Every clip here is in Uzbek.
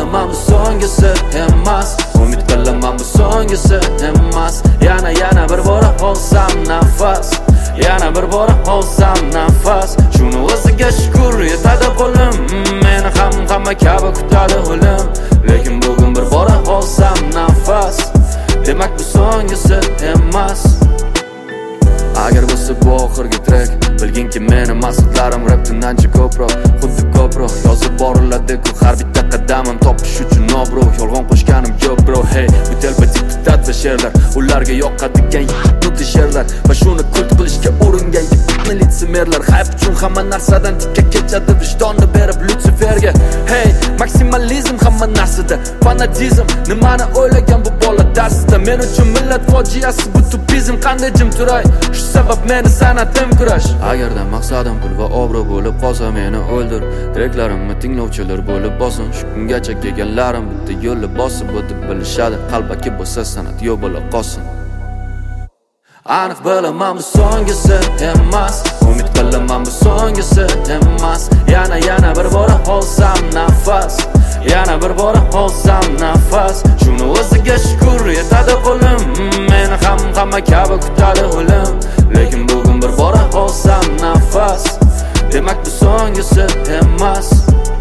bilaman bu so'nggisi emas, umid qilaman bu so'nggisi emas. Yana bir bora olsam nafas, yana bir bora olsam nafas. Shuni o'ziga shukr yetadi qo'lim, meni ham hamma kabi kutadi o'lim. Lekin bugun bir bora olsam nafas, demak bu so'nggisi emas. Agar bo'lsa bu oxirgi trek, bilginki meni maqsadlarim rapdan ancha ko'proq, xuddi ko'proq yozib boriladi-ku har bitta qadamim topish uchun obro'. Yolg'on qo'shganim yo'q bro, hey, bu telpatik tatva she'rlar, ularga yoqadigan nuti she'rlar va shuni kult qilishga uringan militsimerlar. Hype uchun hamma narsadan tikka kechadi vijdonni berib Lutsiferga. Hey, maksimalizm hamma narsada, fanatizm nimani o'ylagan bu bola darsida. Men uchun millat fojiasi bu tupizm, qanday jim turay, shu sabab meni sanatim kurash. Agarda maqsadim pul va obro' bo'lib qolsa meni o'ldir, treklarimni tinglovchilar bo'lib bosin. Shu kungacha kelganlarim bitta yo'lni bosib o'tib bilishadi, qalbaki bo'lsa san'at yo'q bo'la qolsin. Aniq bilaman bu so'nggisi emas, umid qilaman bu so'nggisi emas. Yana bir bora olsam nafas, yana bir bora olsam nafas. Shuni o'ziga shukr yetadi qo'lim, meni ham hamma kabi kutadi o'lim. Lekin bugun bir bora olsam nafas, demak bu so'nggisi emas.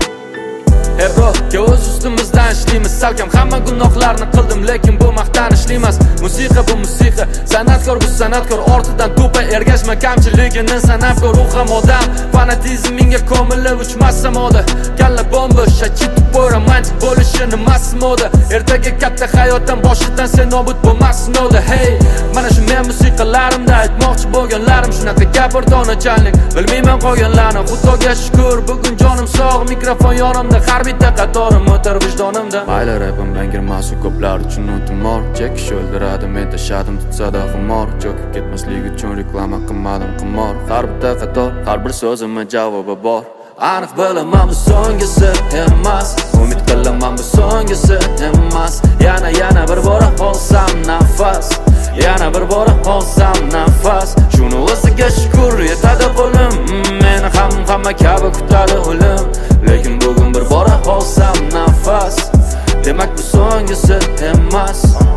Hey bro, o'z ustimizdan ishlaymiz, salkam hamma gunohlarni qildim, lekin bu maqtanishli emas. Musiqa bu musiqa, san'atkor bu san'atkor, ortidan to'pa ergashma kamchiligini sanab ko'r. Ruhim odam, fanatizm menga ko'milib uchmas samoda. Kalla bomba, shachitib bo'y romantik bo'lishi nimasi moda. Ertaga katta hayotdan boshidan sen nobud bo'lmasin oda. Hey, mana shu men musiqalarimda aytmoqchi bo'lganlarim shunaqa gapir donachanlik. Bilmayman qolganlarni, Xudoga shukr, bugun jonim sog', mikrofon yonimda, har bitta qatorim o'tar vijdonimda. Mayli rapim bangirmasu ko'plar uchun o'timor, chekish o'ldiradi, men tashadim tutsada xumor. Cho'kib ketmaslik uchun reklama qilmadim qimor. Har bitta qator, har bir so'zimga javobi bor. Aniq bilaman bu so'nggisi emas, umid qilaman bu so'nggisi emas. Yana bir bora olsam nafas, yana bir bora olsam nafas. Shuni o'ziga shukr yetadi qo'lim, meni ham hamma kabi kutadi o'lim. Lekin bugun bir bora olsam nafas, demak bu so'nggisi emas.